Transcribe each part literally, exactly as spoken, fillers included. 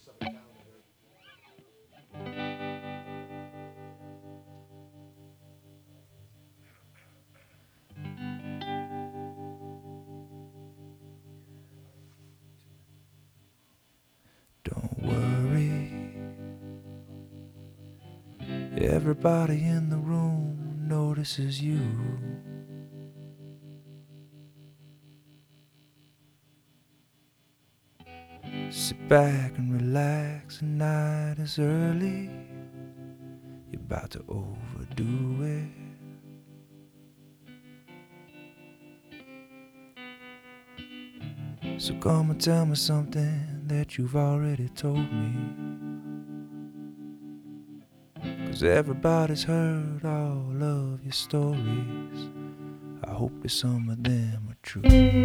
Don't worry, everybody in the room notices you. Sit back and relax, the night is early. You're about to overdo it. So come and tell me something that you've already told me. 'Cause everybody's heard all of your stories. I hope that some of them are true.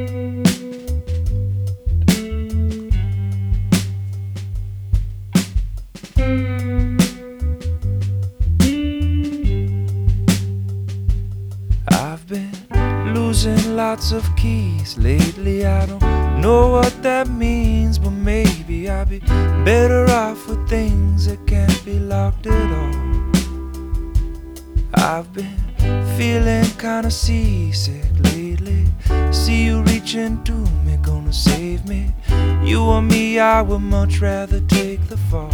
I've been losing lots of keys lately. I don't know what that means, but maybe I'll be better off with things that can't be locked at all. I've been feeling kinda seasick lately. See you reaching to me, gonna save me. You or me, I would much rather take the fall.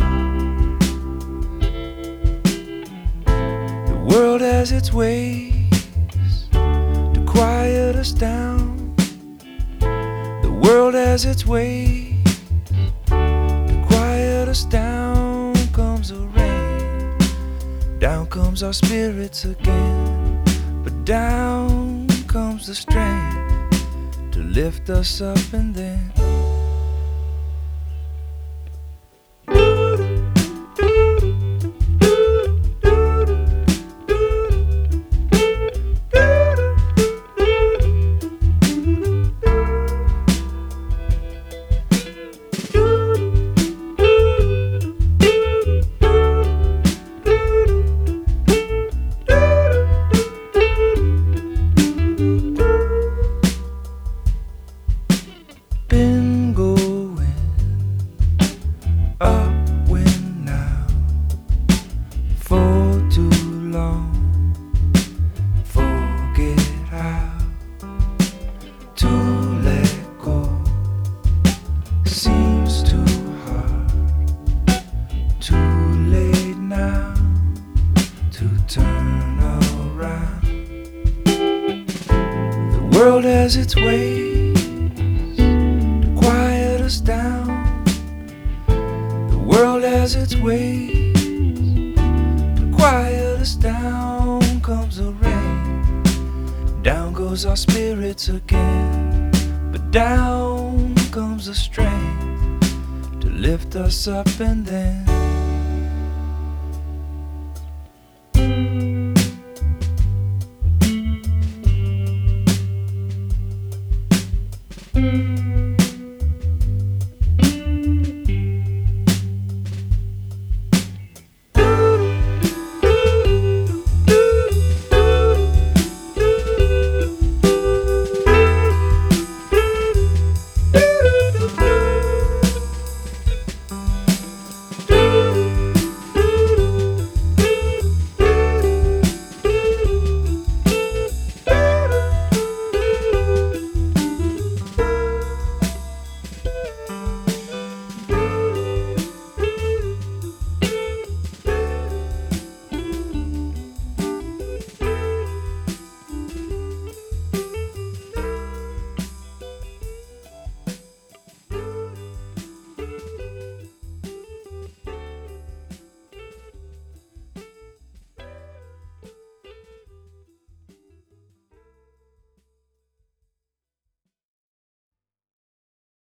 The world has its ways to quiet us down. The world has its ways to quiet us down. Comes the rain, down comes our spirits again. But down comes the strength to lift us up, and then been going upwind now for too long. Forget how to let go. Seems too hard. Too late now to turn around. The world has its ways us down. The world has its ways to quiet us down. Comes the rain, down goes our spirits again. But down comes the strength to lift us up, and then